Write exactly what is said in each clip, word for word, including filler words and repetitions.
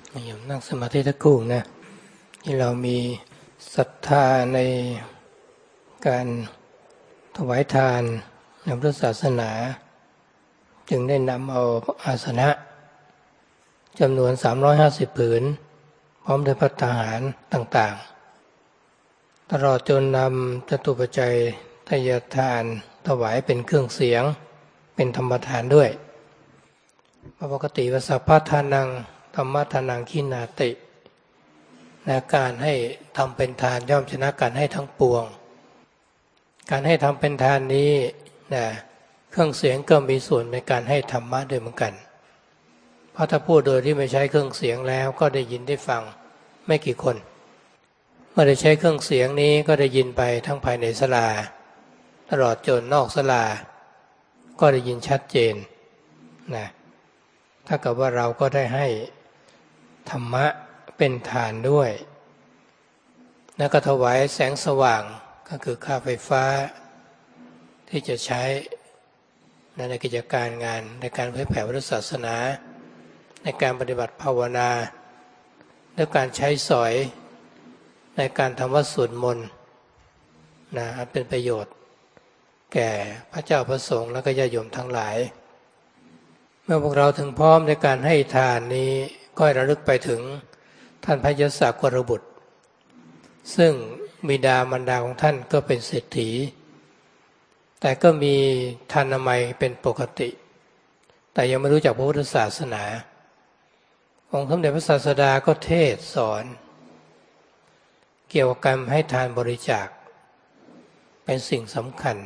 อย่างนั่งสมาธิตะกูนะที่เรามีศรัทธาในการถวายทานในพุทธศาสนาจึงได้นำเอาอาสนะจำนวนสามร้อยห้าสิบผืนพร้อมด้วยภัตตาหารต่างๆตลอดจนนำจตุปัจจัยทายทานถวายเป็นเครื่องเสียงเป็นธรรมทานด้วยปกติว่าสัพพทานังธรรมทานังขินาติและการให้ทำเป็นทานย่อมชนะการให้ทั้งปวงการให้ทำเป็นทานนี้นะเครื่องเสียงก็มีส่วนในการให้ธรรมะด้วยเหมือนกันเพราะถ้าพูดโดยที่ไม่ใช้เครื่องเสียงแล้วก็ได้ยินได้ฟังไม่กี่คนเมื่อได้ใช้เครื่องเสียงนี้ก็ได้ยินไปทั้งภายในศาลาตลอดจนนอกศาลาก็ได้ยินชัดเจนนะถ้ากับว่าเราก็ได้ให้ธรรมะเป็นทานด้วยแล้วก็ถวายแสงสว่างก็คือค่าไฟฟ้าที่จะใช้ในกิจการงานในการเผยแผ่พุทธศาสนาในการปฏิบัติภาวนาและการใช้สอยในการทำวัดสวดมนต์นะเป็นประโยชน์แก่พระเจ้าพระสงฆ์และก็ญาติโยมทั้งหลายเมื่อพวกเราถึงพร้อมในการให้ทานนี้ก็ให้ระลึกไปถึงท่านพระยศกรบุตรซึ่งบิดามารดาของท่านก็เป็นเศรษฐีแต่ก็มีทานนามัยเป็นปกติแต่ยังไม่รู้จักพระพุทธศาสนาองค์สมเด็จพระศาสดาก็เทศสอนเกี่ยวกับการให้ทานบริจาคเป็นสิ่งสำคัญ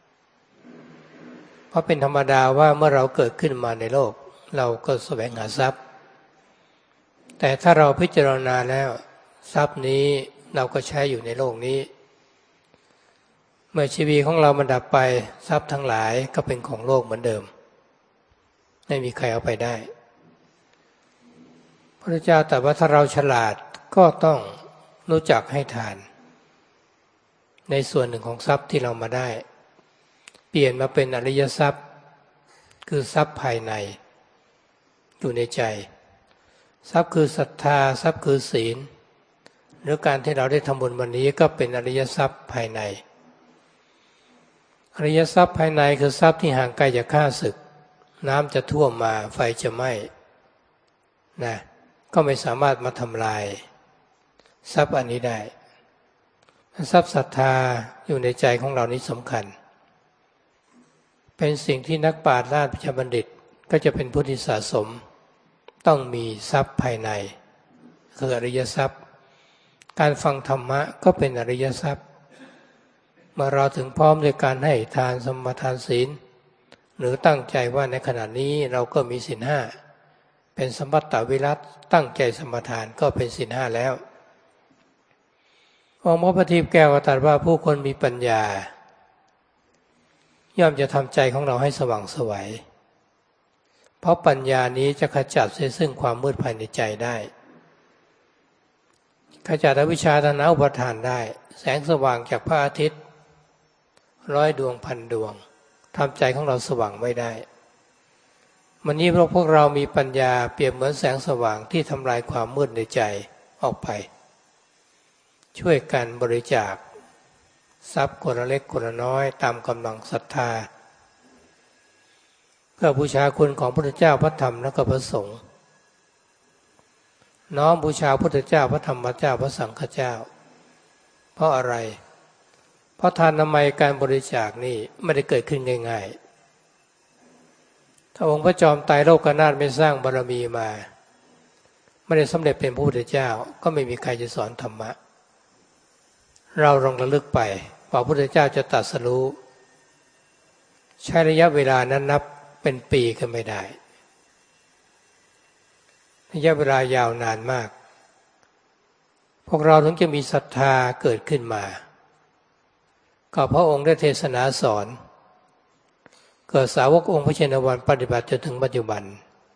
เพราะเป็นธรรมดาว่าเมื่อเราเกิดขึ้นมาในโลกเราก็แสวงหาทรัพย์แต่ถ้าเราพิจารณาแล้วทรัพย์นี้เราก็ใช้อยู่ในโลกนี้เมื่อชีวิตของเรามันดับไปทรัพย์ทั้งหลายก็เป็นของโลกเหมือนเดิมไม่มีใครเอาไปได้พระเจ้าตรัสว่าถ้าเราฉลาดก็ต้องรู้จักให้ทานในส่วนหนึ่งของทรัพย์ที่เรามาได้เปลี่ยนมาเป็นอริยทรัพย์คือทรัพย์ภายในอยู่ในใจทรัพย์คือศรัทธาทรัพย์คือศีลหรือการที่เราได้ทำบุญวันนี้ก็เป็นอริยทรัพย์ภายในอริยทรัพย์ภายในคือทรัพย์ที่ห่างไกลจากข้าศึกน้ำจะท่วมมาไฟจะไหม้นะก็ไม่สามารถมาทำลายทรัพย์อันนี้ได้ทรัพย์ศรัทธาอยู่ในใจของเรานี้สำคัญเป็นสิ่งที่นักปราชญ์ราชบัณฑิตก็จะเป็นผู้ที่สะสมต้องมีทรัพย์ภายในคืออริยทรัพย์การฟังธรรมะก็เป็นอริยทรัพย์เมื่อเราถึงพร้อมในการให้ทานสมทานศีลหรือตั้งใจว่าในขณะนี้เราก็มีศีลห้าเป็นสัมปัตตวิรัตตั้งใจสมทานก็เป็นศีลห้าแล้วองค์พระปฏิปแก้วตรัสว่าผู้คนมีปัญญาย่อมจะทำใจของเราให้สว่างไสวเพราะปัญญานี้จะขจัดเสียซึ่งความมืดภายในใจได้ขจัดอวิชชาตัณหาอุปาทานได้แสงสว่างจากพระอาทิตย์ร้อยดวงพันดวงทำใจของเราสว่างไม่ได้วันนี้พวกเรามีปัญญาเปรียบเหมือนแสงสว่างที่ทำลายความมืดในใจออกไปช่วยกันบริจาคทรัพย์คนละเล็กคนละน้อยตามกำลังศรัทธาเพื่อบูชาคุณของพระพุทธเจ้าพระธรรมและก็พระสงฆ์น้อมบูชาพระพุทธเจ้าพระธรรมพระเจ้าพระสังฆเจ้าเพราะอะไรเพราะทานนามัยการบริจาคนี่ไม่ได้เกิดขึ้นง่ายๆถ้าองค์พระจอมไตรโลกนาถไม่สร้างบารมีมาไม่ได้สำเร็จเป็นพระพุทธเจ้าก็ไม่มีใครจะสอนธรรมะเราลองระลึกไปพระพุทธเจ้าจะตรัสรู้ใช้ระยะเวลานั้นนับเป็นปีก็ไม่ได้ระยะเวลายาวนานมากพวกเราถึงจะมีศรัทธาเกิดขึ้นมาก็พระองค์ได้เทศนาสอนเกิดสาวกองค์พระเชนวันปฏิบัติจนถึงปัจจุบัน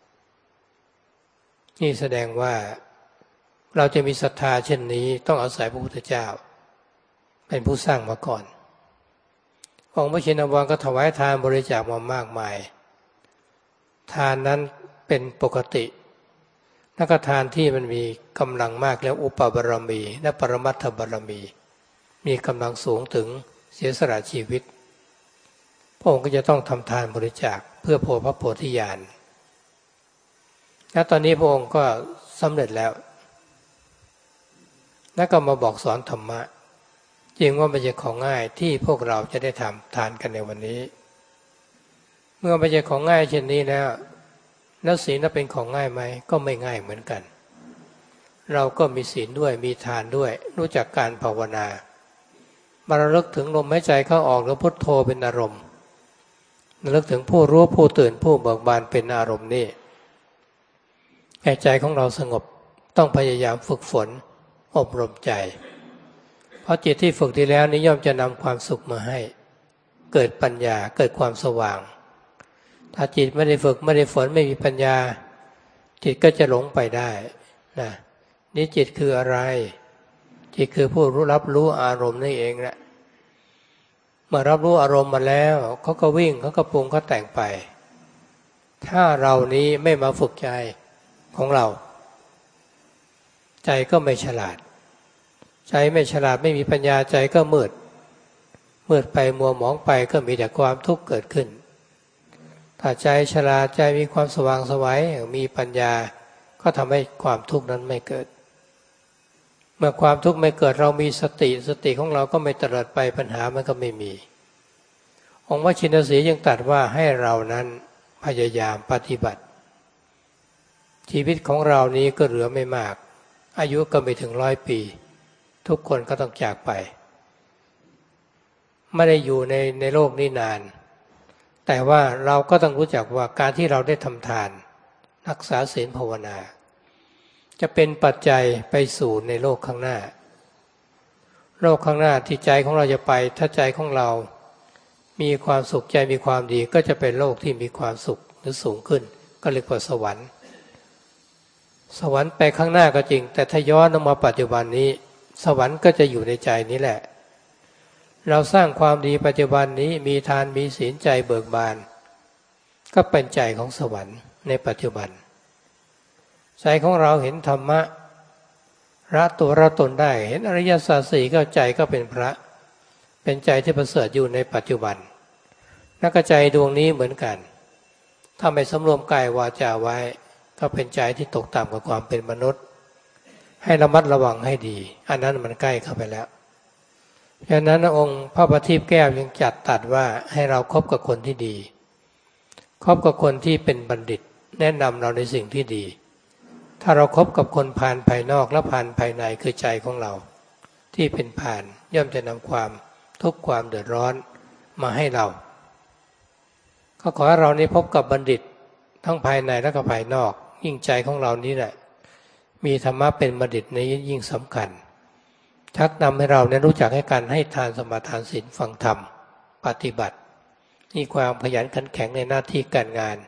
นี่แสดงว่าเราจะมีศรัทธาเช่นนี้ต้องอาศัยพระพุทธเจ้าเป็นผู้สร้างมาก่อนองค์พระเชนวันก็ถวายทานบริจาคมามากมายทานนั้นเป็นปกตินักทานที่มันมีกำลังมากแล้วอุปบารมีและปรมัตถบารมี มีกำลังสูงถึงเสียสละชีวิตพระองค์ก็จะต้องทำทานบริจาคเพื่อโพพระโพธิญาณและตอนนี้พระองค์ก็สำเร็จแล้วแล้วก็มาบอกสอนธรรมะจริงว่าไม่ใช่ของง่ายที่พวกเราจะได้ทำทานกันในวันนี้เมื่อไม่ใช่ของง่ายเช่นนี้แล้วแล้วศีลนั้นเป็นของง่ายไหมก็ไม่ง่ายเหมือนกันเราก็มีศีลด้วยมีทานด้วยรู้จักการภาวนามาระลึกถึงลมหายใจเข้าออกหรือพุทโธเป็นอารมณ์ระลึกถึงผู้รู้ผู้ตื่นผู้เบิกบานเป็นอารมณ์นี่ให้ใจของเราสงบต้องพยายามฝึกฝนอบรมใจเพราะจิตที่ฝึกดีแล้วนี้ย่อมจะนำความสุขมาให้เกิดปัญญาเกิดความสว่างถ้าจิตไม่ได้ฝึกไม่ได้ฝนไม่มีปัญญาจิตก็จะหลงไปได้นะนี่จิตคืออะไรจิตคือผู้รู้รับรู้อารมณ์นี่เองแหละเมื่อรับรู้อารมณ์มาแล้วเขาก็วิ่งเขาก็ปรุงเขาแต่งไปถ้าเรานี้ไม่มาฝึกใจของเราใจก็ไม่ฉลาดใจไม่ฉลาดไม่มีปัญญาใจก็มืดมืดไปมัวหมองไปก็มีแต่ความทุกข์เกิดขึ้นถ้าใจฉลาดใจมีความสว่างไสวมีปัญญาก็ทำให้ความทุกข์นั้นไม่เกิดเมื่อความทุกข์ไม่เกิดเรามีสติสติของเราก็ไม่เตลิดไปปัญหามันก็ไม่มีองค์วชินสียังตรัสว่าให้เรานั้นพยายามปฏิบัติชีวิตของเรานี้ก็เหลือไม่มากอายุก็ไม่ถึงร้อยปีทุกคนก็ต้องจากไปไม่ได้อยู่ในในโลกนี้นานแต่ว่าเราก็ต้องรู้จักว่าการที่เราได้ทำทานรักษาศีลภาวนาจะเป็นปัจจัยไปสู่ในโลกข้างหน้าโลกข้างหน้าที่ใจของเราจะไปถ้าใจของเรามีความสุขใจมีความดีก็จะเป็นโลกที่มีความสุขหรือสูงขึ้นก็เรียกว่าสวรรค์สวรรค์ไปข้างหน้าก็จริงแต่ถ้าย้อนมาปัจจุบันนี้สวรรค์ก็จะอยู่ในใจนี้แหละเราสร้างความดีปัจจุบันนี้มีทานมีศีลใจเบิกบานก็เป็นใจของสวรรค์ในปัจจุบันใจของเราเห็นธรรมะละตัวละตนได้เห็นอริยสัจสี่ก็ใจก็เป็นพระเป็นใจที่ประเสริฐอยู่ในปัจจุบันนักใจดวงนี้เหมือนกันถ้าไม่สำรวมกายวาจาไว้ก็เป็นใจที่ตกต่ำกว่าความเป็นมนุษย์ให้ระมัดระวังให้ดีอันนั้นมันใกล้เข้าไปแล้วฉะนั้นองค์พระประทีปแก้วยังจัดตัดว่าให้เราคบกับคนที่ดีคบกับคนที่เป็นบัณฑิตแนะนำเราในสิ่งที่ดีถ้าเราคบกับคนผ่านภายนอกและผ่านภายในคือใจของเราที่เป็นผ่านย่อมจะนำความทุกข์ความเดือดร้อนมาให้เราก็ขอให้เรานี้พบกับบัณฑิตทั้งภายในและก็ภายนอกยิ่งใจของเรานี้แหละมีธรรมะเป็นบัณฑิตนี้ยิ่งสำคัญชักนำให้เราเนี่ยรู้จักให้การให้ทานสมาทานศีลฟังธรรมปฏิบัติมีความขยันขันแข็งในหน้าที่การงาน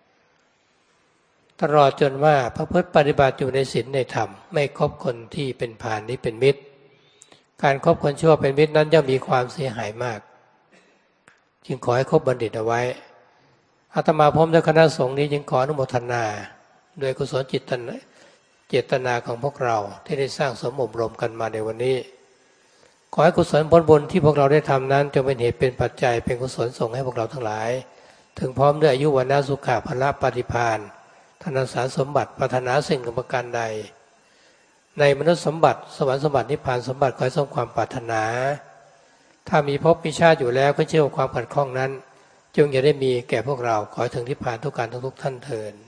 ตลอดจนว่าพระพุทธปฏิบัติอยู่ในศีลในธรรมไม่คบคนที่เป็นพาลนี้เป็นมิตรการคบคนชั่วเป็นมิตรนั้นย่อมมีความเสียหายมากจึงขอให้คบบัณฑิตเอาไว้อาตมาพร้อมด้วยคณะสงฆ์นี้จึงขออนุโมทนาโดยกุศลจิตเจตนาของพวกเราที่ได้สร้างสมอบรมกันมาในวันนี้ขอให้กุศลผลบุญที่พวกเราได้ทำนั้นจงเป็นเหตุเป็นปัจจัยเป็นกุศลส่งให้พวกเราทั้งหลายถึงพร้อมด้วยอายุวรรณสุขะพละปฏิภาณธนสารสมบัติปรารถนาสิ่งประการใดในมนุษย์สมบัติสวรรค์สมบัตินิพพานสมบัติขอให้สมความปรารถนาถ้ามีภพมีชาติอยู่แล้วก็เชื่อว่าความขัดข้องนั้นจงอย่าได้มีแก่พวกเราขอถึงนิพพานทุกการทุกท่านเถิด